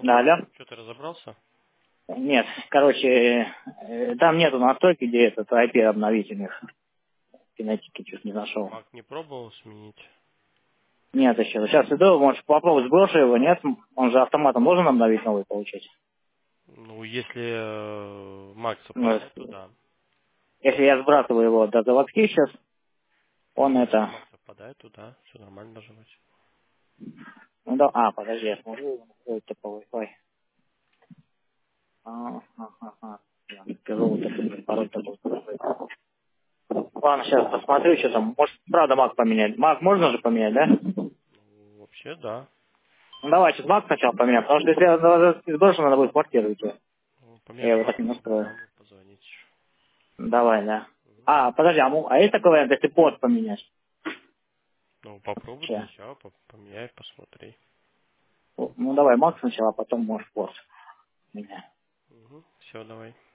Да, алло. Что, ты разобрался? Нет, короче, там нету настройки, где этот IP обновить у них. Кинетики чуть не нашел. Мак не пробовал сменить? Нет еще. Сейчас иду, может попробовать, сброшу его, нет? Он же автоматом должен обновить новый получить. Ну, если Мак Ну, совпадает, то да. если я сбрасываю его до заводки сейчас, он Ну, если это... Мак совпадает, то да, все нормально должно быть. Ну да, подожди, я смотрю, это по Wi-Fi. Ага. Я скажу, вот это пароль-то был. Ладно, сейчас посмотрю, что там. Может, правда Мак поменять. Мак можно же поменять, да? Ну, вообще, да. Ну давай, сейчас Мак сначала поменяем, потому что если я сброшу, надо будет квартиру идти. Ну, Я поменять его Мак, так не настрою. да, мне позвонить. Давай, да. Подожди, а есть такой вариант, если порт поменять? Ну, попробуй для Че? начала, поменяй, посмотри. Ну давай Мак сначала, а потом можешь порт. Все, давай.